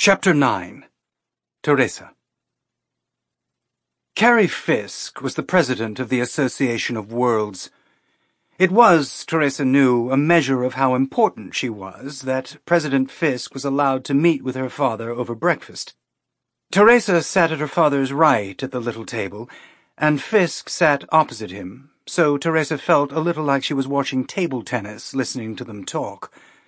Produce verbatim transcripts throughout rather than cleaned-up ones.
Chapter nine. Teresa. Carrie Fisk was the president of the Association of Worlds. It was, Teresa knew, a measure of how important she was that President Fisk was allowed to meet with her father over breakfast. Teresa sat at her father's right at the little table, and Fisk sat opposite him, so Teresa felt a little like she was watching table tennis, listening to them talk.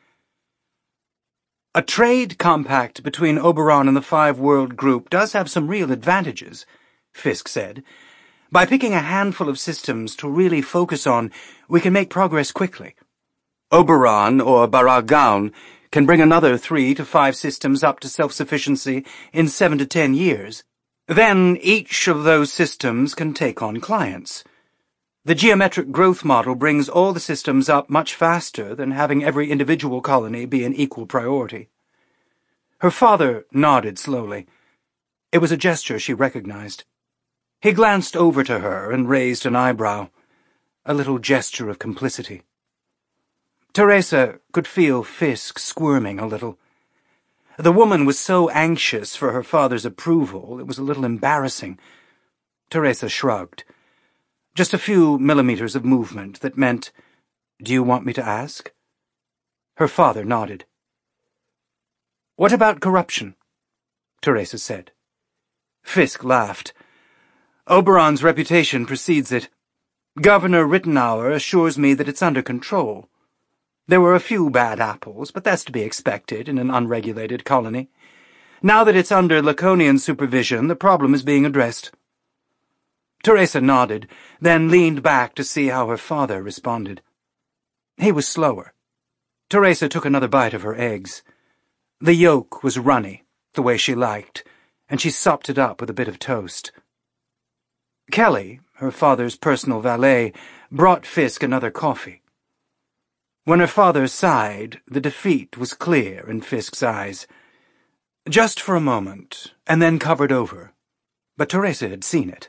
A trade compact between Oberon and the Five-World Group does have some real advantages, Fisk said. By picking a handful of systems to really focus on, we can make progress quickly. Oberon, or Baragaun, can bring another three to five systems up to self-sufficiency in seven to ten years. Then each of those systems can take on clients. The geometric growth model brings all the systems up much faster than having every individual colony be an equal priority. Her father nodded slowly. It was a gesture she recognized. He glanced over to her and raised an eyebrow, a little gesture of complicity. Teresa could feel Fisk squirming a little. The woman was so anxious for her father's approval, it was a little embarrassing. Teresa shrugged. Just a few millimeters of movement that meant, "Do you want me to ask?" Her father nodded. "What about corruption?" Teresa said. Fisk laughed. "Oberon's reputation precedes it. Governor Rittenauer assures me that it's under control. There were a few bad apples, but that's to be expected in an unregulated colony. Now that it's under Laconian supervision, the problem is being addressed." Teresa nodded, then leaned back to see how her father responded. He was slower. Teresa took another bite of her eggs. The yolk was runny, the way she liked, and she sopped it up with a bit of toast. Kelly, her father's personal valet, brought Fisk another coffee. When her father sighed, the defeat was clear in Fisk's eyes. Just for a moment, and then covered over, but Teresa had seen it.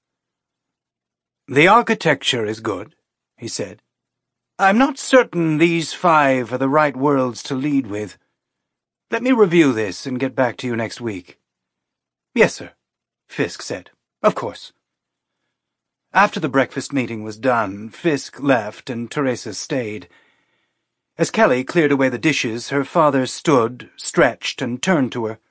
"The architecture is good," he said. "I'm not certain these five are the right worlds to lead with. Let me review this and get back to you next week." "Yes, sir," Fisk said. "Of course." After the breakfast meeting was done, Fisk left and Teresa stayed. As Kelly cleared away the dishes, her father stood, stretched, and turned to her.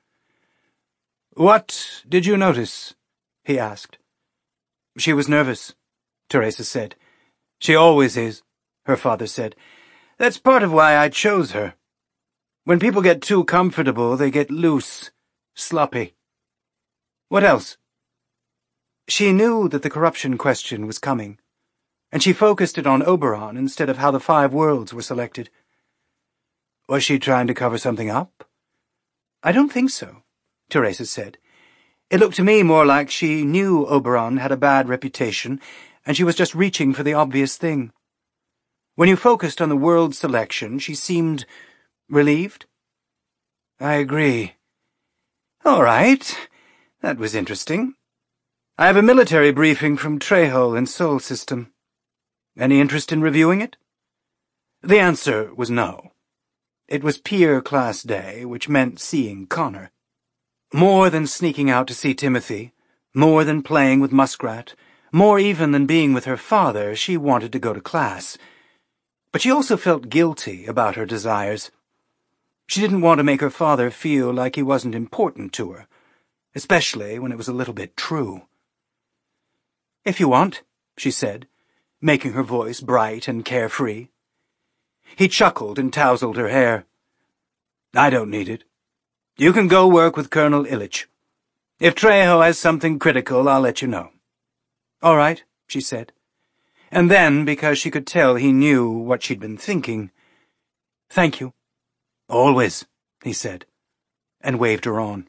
"What did you notice?" he asked. "She was nervous," Teresa said. "She always is," her father said. "That's part of why I chose her. When people get too comfortable, they get loose, sloppy." "What else?" She knew that the corruption question was coming, and she focused it on Oberon instead of how the five worlds were selected. "Was she trying to cover something up?" "I don't think so," Teresa said. "It looked to me more like she knew Oberon had a bad reputation, and she was just reaching for the obvious thing. When you focused on the world selection, she seemed relieved." "I agree." "All right. That was interesting. I have a military briefing from Trejo in Sol System. Any interest in reviewing it?" The answer was no. It was Pier Class Day, which meant seeing Connor. More than sneaking out to see Timothy, more than playing with Muskrat, more even than being with her father, she wanted to go to class. But she also felt guilty about her desires. She didn't want to make her father feel like he wasn't important to her, especially when it was a little bit true. "If you want," she said, making her voice bright and carefree. He chuckled and tousled her hair. "I don't need it. You can go work with Colonel Illich. If Trejo has something critical, I'll let you know." "All right," she said. And then, because she could tell he knew what she'd been thinking, "Thank you." "Always," he said, and waved her on.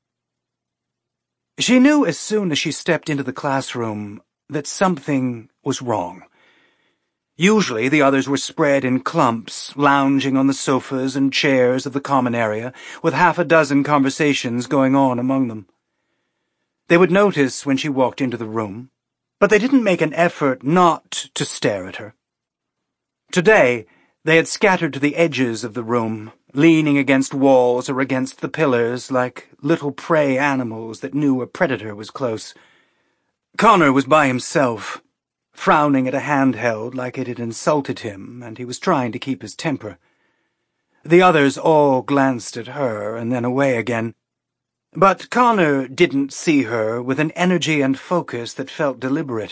She knew as soon as she stepped into the classroom that something was wrong. Usually the others were spread in clumps, lounging on the sofas and chairs of the common area, with half a dozen conversations going on among them. They would notice when she walked into the room, but they didn't make an effort not to stare at her. Today, they had scattered to the edges of the room, leaning against walls or against the pillars like little prey animals that knew a predator was close. Connor was by himself, frowning at a handheld like it had insulted him, and he was trying to keep his temper. The others all glanced at her and then away again. But Connor didn't see her with an energy and focus that felt deliberate.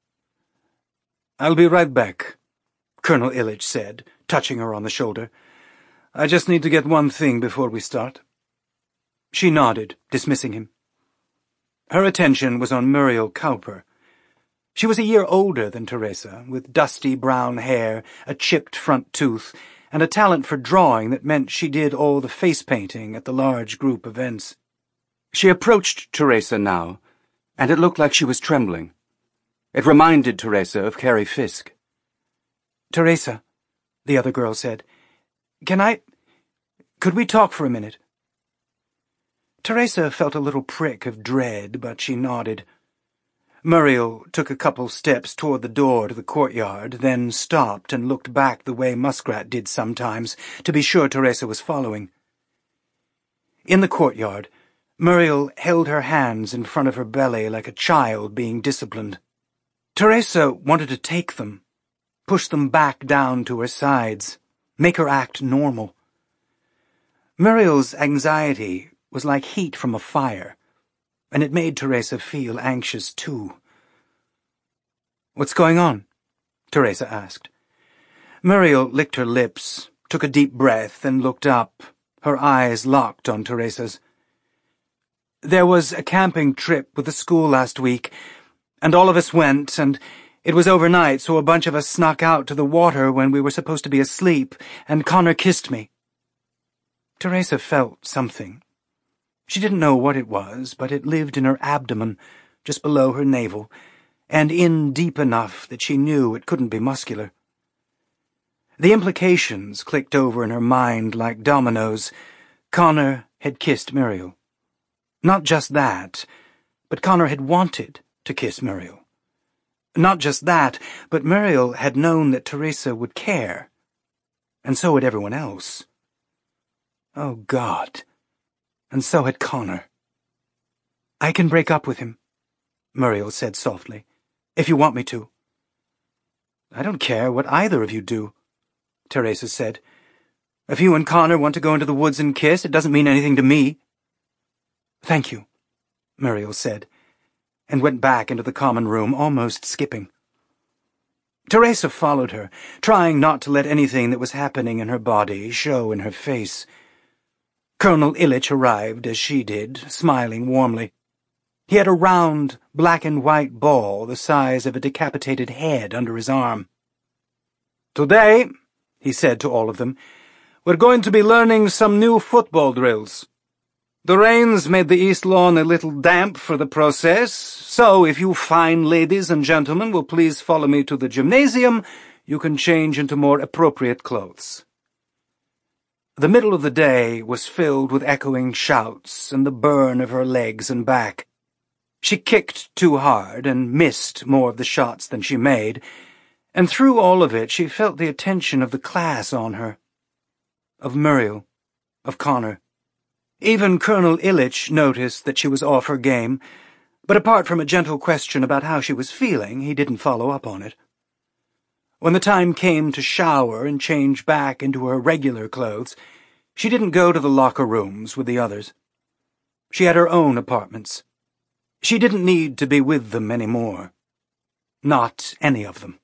"I'll be right back," Colonel Ilitch said, touching her on the shoulder. "I just need to get one thing before we start." She nodded, dismissing him. Her attention was on Muriel Cowper. She was a year older than Teresa, with dusty brown hair, a chipped front tooth, and a talent for drawing that meant she did all the face painting at the large group events. She approached Teresa now, and it looked like she was trembling. It reminded Teresa of Carrie Fisk. "Teresa," the other girl said, "can I... could we talk for a minute?" Teresa felt a little prick of dread, but she nodded. Muriel took a couple steps toward the door to the courtyard, then stopped and looked back the way Muskrat did sometimes, to be sure Teresa was following. In the courtyard, Muriel held her hands in front of her belly like a child being disciplined. Teresa wanted to take them, push them back down to her sides, make her act normal. Muriel's anxiety was like heat from a fire, and it made Teresa feel anxious too. "What's going on?" Teresa asked. Muriel licked her lips, took a deep breath, and looked up, her eyes locked on Teresa's. "There was a camping trip with the school last week, and all of us went, and it was overnight, so a bunch of us snuck out to the water when we were supposed to be asleep, and Connor kissed me." Teresa felt something. She didn't know what it was, but it lived in her abdomen, just below her navel, and in deep enough that she knew it couldn't be muscular. The implications clicked over in her mind like dominoes. Connor had kissed Muriel. Not just that, but Connor had wanted to kiss Muriel. Not just that, but Muriel had known that Teresa would care, and so had everyone else. Oh, God. And so had Connor. "I can break up with him," Muriel said softly, "if you want me to." "I don't care what either of you do," Teresa said. "If you and Connor want to go into the woods and kiss, it doesn't mean anything to me." "Thank you," Muriel said, and went back into the common room, almost skipping. Teresa followed her, trying not to let anything that was happening in her body show in her face. Colonel Ilitch arrived as she did, smiling warmly. He had a round, black-and-white ball the size of a decapitated head under his arm. "Today," he said to all of them, "we're going to be learning some new football drills. The rains made the east lawn a little damp for the process, so if you fine ladies and gentlemen will please follow me to the gymnasium, you can change into more appropriate clothes." The middle of the day was filled with echoing shouts and the burn of her legs and back. She kicked too hard and missed more of the shots than she made, and through all of it she felt the attention of the class on her. Of Muriel, of Connor. Even Colonel Ilitch noticed that she was off her game, but apart from a gentle question about how she was feeling, he didn't follow up on it. When the time came to shower and change back into her regular clothes, she didn't go to the locker rooms with the others. She had her own apartments. She didn't need to be with them anymore. Not any of them.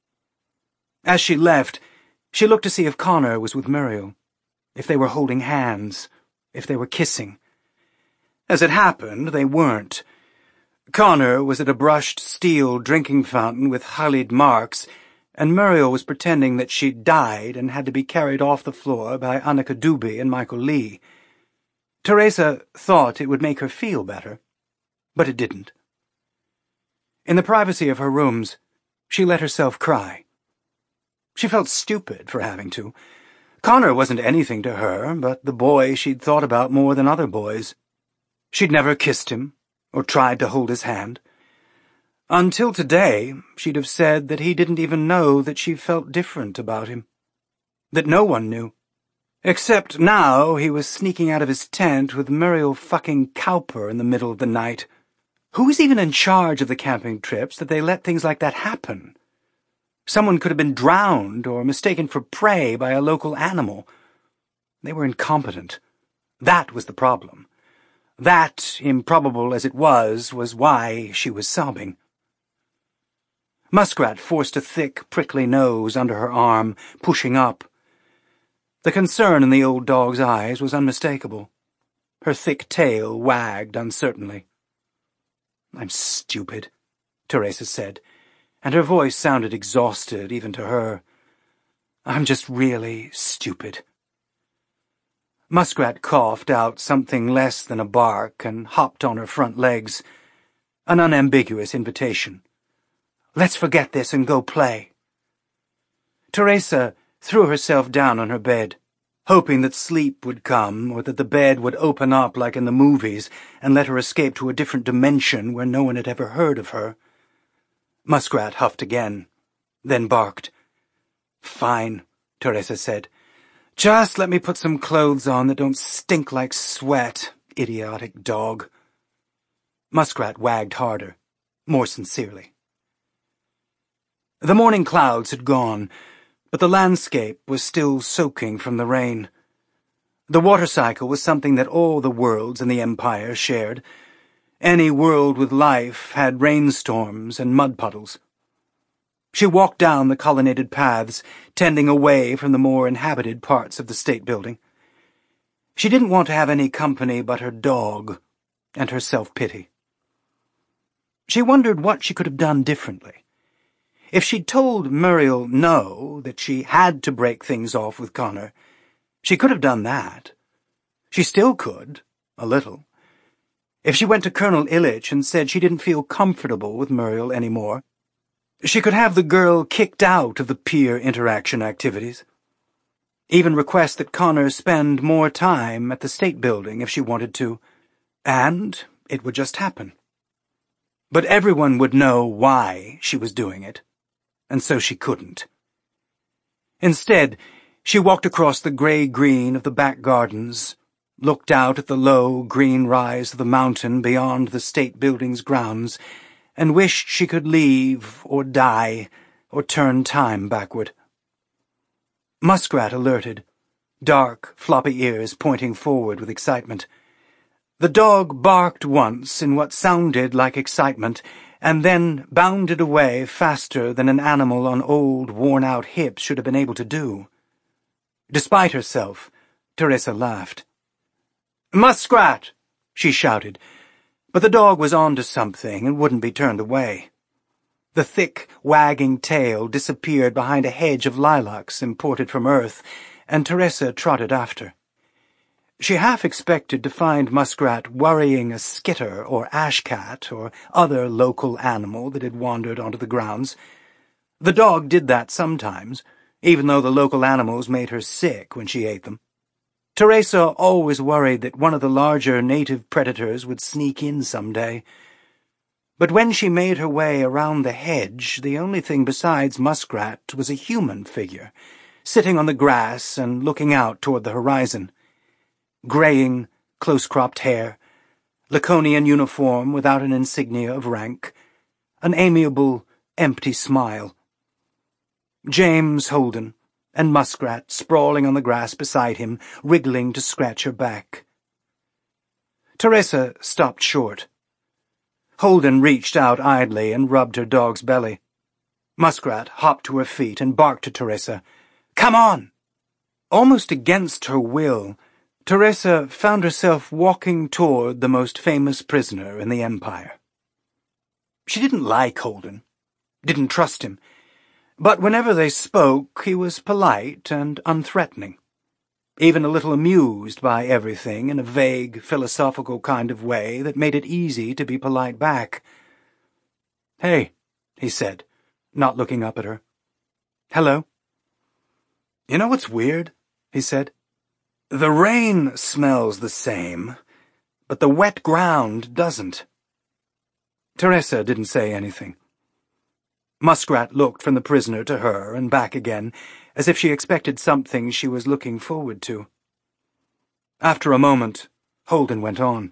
As she left, she looked to see if Connor was with Muriel, if they were holding hands, if they were kissing. As it happened, they weren't. Connor was at a brushed steel drinking fountain with hullied marks, and Muriel was pretending that she'd died and had to be carried off the floor by Annika Doobie and Michael Lee. Teresa thought it would make her feel better, but it didn't. In the privacy of her rooms, she let herself cry. She felt stupid for having to. Connor wasn't anything to her but the boy she'd thought about more than other boys. She'd never kissed him or tried to hold his hand. Until today, she'd have said that he didn't even know that she felt different about him. That no one knew, Except now he was sneaking out of his tent with Muriel fucking Cowper in the middle of the night. Who was even in charge of the camping trips that they let things like that happen? Someone could have been drowned or mistaken for prey by a local animal. They were incompetent. That was the problem. That, improbable as it was, was why she was sobbing. Muskrat forced a thick, prickly nose under her arm, pushing up. The concern in the old dog's eyes was unmistakable. Her thick tail wagged uncertainly. "I'm stupid," Teresa said, and her voice sounded exhausted even to her. "I'm just really stupid." Muskrat coughed out something less than a bark and hopped on her front legs, an unambiguous invitation. "Let's forget this and go play." Teresa threw herself down on her bed, hoping that sleep would come or that the bed would open up like in the movies and let her escape to a different dimension where no one had ever heard of her. Muskrat huffed again, then barked. "Fine," Teresa said. "Just let me put some clothes on that don't stink like sweat, idiotic dog." Muskrat wagged harder, more sincerely. The morning clouds had gone, but the landscape was still soaking from the rain. The water cycle was something that all the worlds in the Empire shared. Any world with life had rainstorms and mud puddles. She walked down the colonnaded paths, tending away from the more inhabited parts of the state building. She didn't want to have any company but her dog and her self-pity. She wondered what she could have done differently. If she'd told Muriel no, that she had to break things off with Connor, she could have done that. She still could, a little. If she went to Colonel Ilitch and said she didn't feel comfortable with Muriel anymore, she could have the girl kicked out of the peer interaction activities. Even request that Connor spend more time at the state building if she wanted to, and it would just happen. But everyone would know why she was doing it, and so she couldn't. Instead, she walked across the grey-green of the back gardens, looked out at the low, green rise of the mountain beyond the state building's grounds, and wished she could leave, or die, or turn time backward. Muskrat alerted, dark, floppy ears pointing forward with excitement. The dog barked once in what sounded like excitement, and then bounded away faster than an animal on old, worn-out hips should have been able to do. Despite herself, Teresa laughed. "Muskrat!" she shouted, but the dog was on to something and wouldn't be turned away. The thick, wagging tail disappeared behind a hedge of lilacs imported from Earth, and Teresa trotted after. She half expected to find Muskrat worrying a skitter or ashcat or other local animal that had wandered onto the grounds. The dog did that sometimes, even though the local animals made her sick when she ate them. Teresa always worried that one of the larger native predators would sneak in someday. But when she made her way around the hedge, the only thing besides Muskrat was a human figure, sitting on the grass and looking out toward the horizon. Graying, close-cropped hair, Laconian uniform without an insignia of rank, an amiable, empty smile. James Holden, and Muskrat sprawling on the grass beside him, wriggling to scratch her back. Teresa stopped short. Holden reached out idly and rubbed her dog's belly. Muskrat hopped to her feet and barked to Teresa, "Come on!" Almost against her will, Teresa found herself walking toward the most famous prisoner in the Empire. She didn't like Holden, didn't trust him, but whenever they spoke he was polite and unthreatening, even a little amused by everything in a vague, philosophical kind of way that made it easy to be polite back. "Hey," he said, not looking up at her. "Hello." "You know what's weird?" he said. "The rain smells the same, but the wet ground doesn't." Teresa didn't say anything. Muskrat looked from the prisoner to her and back again, as if she expected something she was looking forward to. After a moment, Holden went on.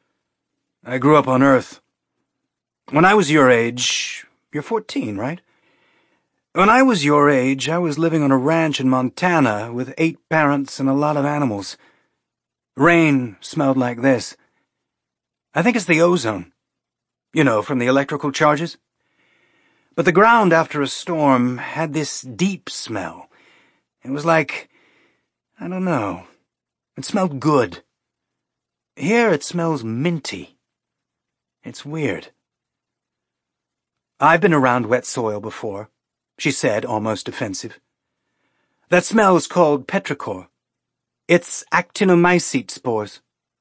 I grew up on Earth. When I was your age, you're fourteen, right? When I was your age, I was living on a ranch in Montana with eight parents and a lot of animals. Rain smelled like this. I think it's the ozone. You know, from the electrical charges. But the ground after a storm had this deep smell. It was like, I don't know, it smelled good. Here it smells minty. It's weird. I've been around wet soil before, she said, almost offensive. That smell is called petrichor. It's actinomycete spores.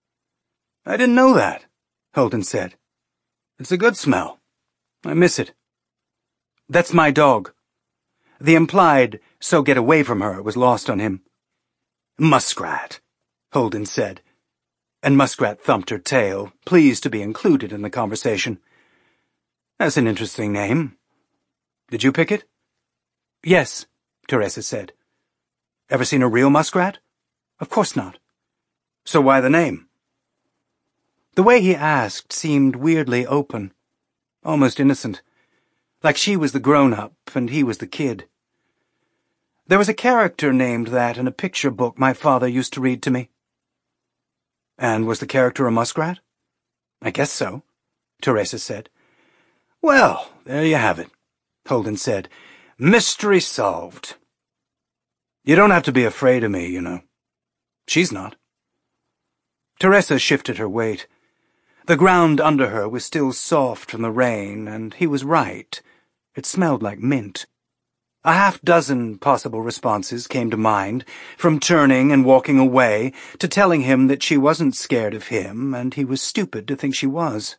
I didn't know that, Holden said. It's a good smell. I miss it. That's my dog. The implied, so get away from her, was lost on him. Muskrat, Holden said, and Muskrat thumped her tail, pleased to be included in the conversation. That's an interesting name. Did you pick it? Yes, Teresa said. Ever seen a real muskrat? Of course not. So why the name? The way he asked seemed weirdly open, almost innocent, like she was the grown-up and he was the kid. There was a character named that in a picture book my father used to read to me. And was the character a muskrat? I guess so, Teresa said. Well, there you have it, Holden said. Mystery solved. You don't have to be afraid of me, you know. She's not. Teresa shifted her weight. The ground under her was still soft from the rain, and he was right. It smelled like mint. A half-dozen possible responses came to mind, from turning and walking away to telling him that she wasn't scared of him, and he was stupid to think she was.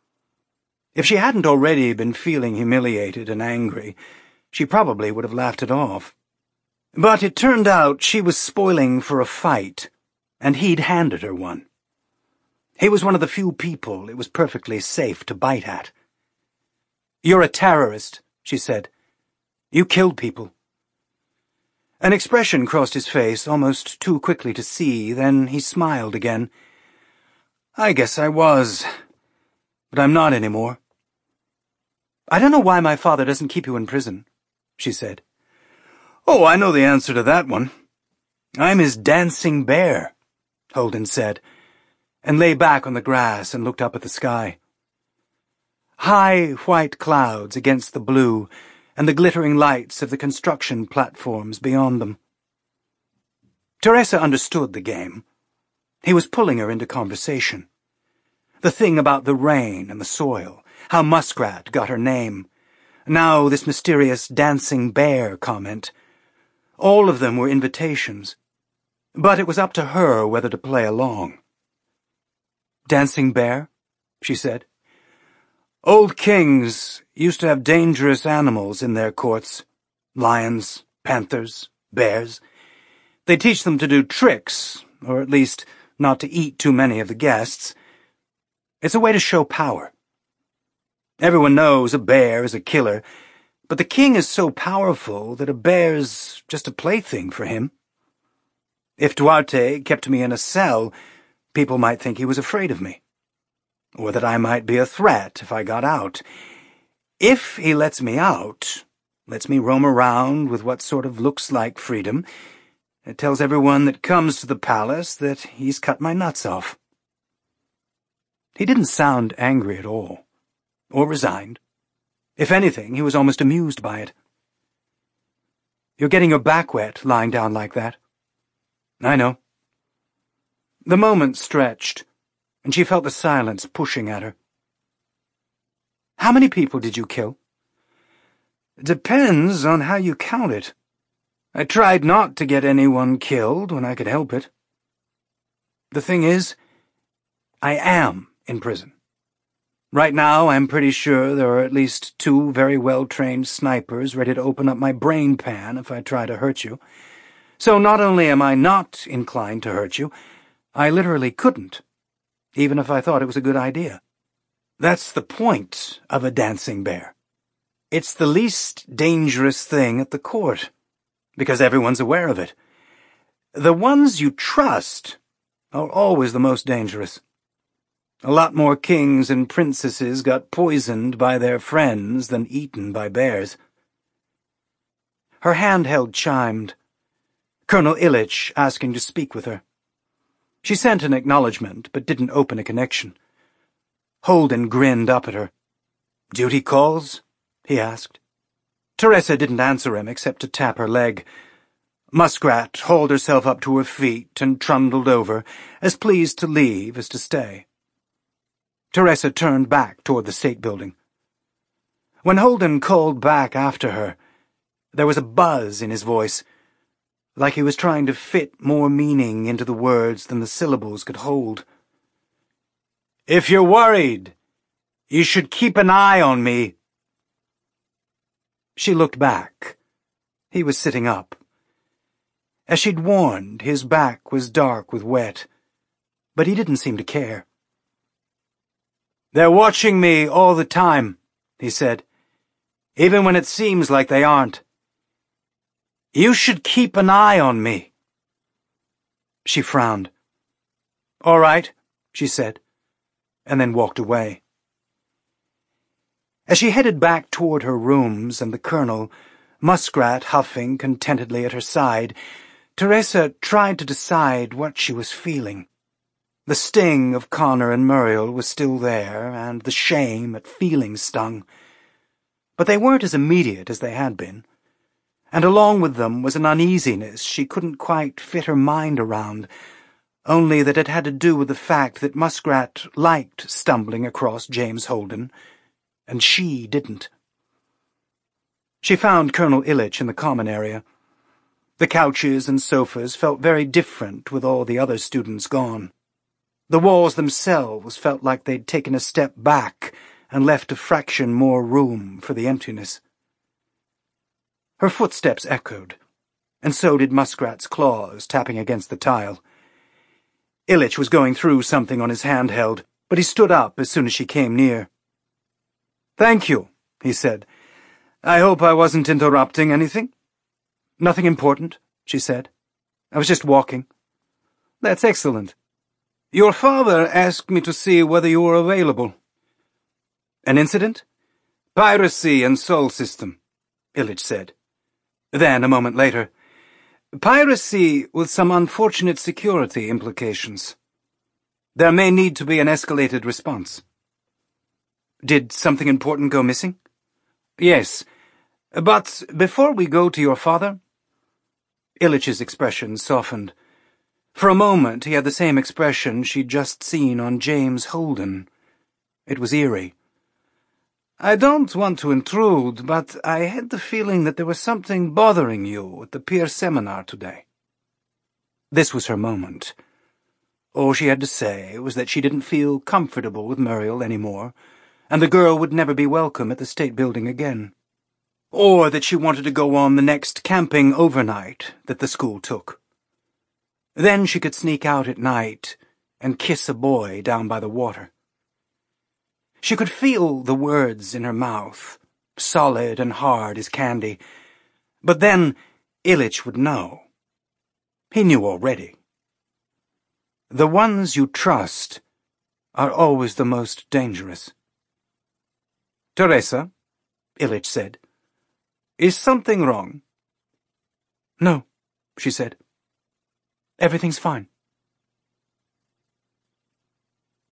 If she hadn't already been feeling humiliated and angry, she probably would have laughed it off. But it turned out she was spoiling for a fight, and he'd handed her one. He was one of the few people it was perfectly safe to bite at. You're a terrorist, she said. You killed people. An expression crossed his face almost too quickly to see, then he smiled again. I guess I was, but I'm not anymore. I don't know why my father doesn't keep you in prison, she said. Oh, I know the answer to that one. I'm his dancing bear, Holden said, and lay back on the grass and looked up at the sky. High white clouds against the blue and the glittering lights of the construction platforms beyond them. Teresa understood the game. He was pulling her into conversation. The thing about the rain and the soil, how Muskrat got her name. Now this mysterious dancing bear comment. All of them were invitations, but it was up to her whether to play along. Dancing bear, she said. Old kings used to have dangerous animals in their courts. Lions, panthers, bears. They teach them to do tricks, or at least not to eat too many of the guests. It's a way to show power. Everyone knows a bear is a killer, but the king is so powerful that a bear's just a plaything for him. If Duarte kept me in a cell, people might think he was afraid of me, or that I might be a threat if I got out. If he lets me out, lets me roam around with what sort of looks like freedom, it tells everyone that comes to the palace that he's cut my nuts off. He didn't sound angry at all, or resigned. If anything, he was almost amused by it. You're getting your back wet lying down like that. I know. The moment stretched, and she felt the silence pushing at her. How many people did you kill? Depends on how you count it. I tried not to get anyone killed when I could help it. The thing is, I am in prison. Right now, I'm pretty sure there are at least two very well-trained snipers ready to open up my brain pan if I try to hurt you. So not only am I not inclined to hurt you, I literally couldn't, even if I thought it was a good idea. That's the point of a dancing bear. It's the least dangerous thing at the court, because everyone's aware of it. The ones you trust are always the most dangerous. A lot more kings and princesses got poisoned by their friends than eaten by bears. Her handheld chimed. Colonel Ilitch asking to speak with her. She sent an acknowledgement, but didn't open a connection. Holden grinned up at her. "Duty calls?" he asked. Teresa didn't answer him except to tap her leg. Muskrat hauled herself up to her feet and trundled over, as pleased to leave as to stay. Teresa turned back toward the State Building. When Holden called back after her, there was a buzz in his voice, like he was trying to fit more meaning into the words than the syllables could hold. "If you're worried, you should keep an eye on me." She looked back. He was sitting up. As she'd warned, his back was dark with wet, but he didn't seem to care. "They're watching me all the time," he said, "even when it seems like they aren't. You should keep an eye on me." She frowned. "All right," she said, and then walked away. As she headed back toward her rooms and the Colonel, Muskrat huffing contentedly at her side, Teresa tried to decide what she was feeling. The sting of Connor and Muriel was still there, and the shame at feeling stung. But they weren't as immediate as they had been, and along with them was an uneasiness she couldn't quite fit her mind around, only that it had to do with the fact that Muskrat liked stumbling across James Holden, and she didn't. She found Colonel Ilitch in the common area. The couches and sofas felt very different with all the other students gone. The walls themselves felt like they'd taken a step back and left a fraction more room for the emptiness. Her footsteps echoed, and so did Muskrat's claws tapping against the tile. Ilitch was going through something on his handheld, but he stood up as soon as she came near. "Thank you," he said. "I hope I wasn't interrupting anything?" "Nothing important," she said. "I was just walking." "That's excellent. Your father asked me to see whether you were available." "An incident?" "Piracy and Sol System," Ilitch said. Then, a moment later, "Piracy with some unfortunate security implications. There may need to be an escalated response." "Did something important go missing?" "Yes. But before we go to your father—" Ilitch's expression softened. For a moment he had the same expression she'd just seen on James Holden. It was eerie. "I don't want to intrude, but I had the feeling that there was something bothering you at the peer seminar today." This was her moment. All she had to say was that she didn't feel comfortable with Muriel anymore, and the girl would never be welcome at the State Building again. Or that she wanted to go on the next camping overnight that the school took. Then she could sneak out at night and kiss a boy down by the water. She could feel the words in her mouth, solid and hard as candy. But then Ilitch would know. He knew already. The ones you trust are always the most dangerous. "Teresa," Ilitch said, "is something wrong?" "No," she said. "Everything's fine."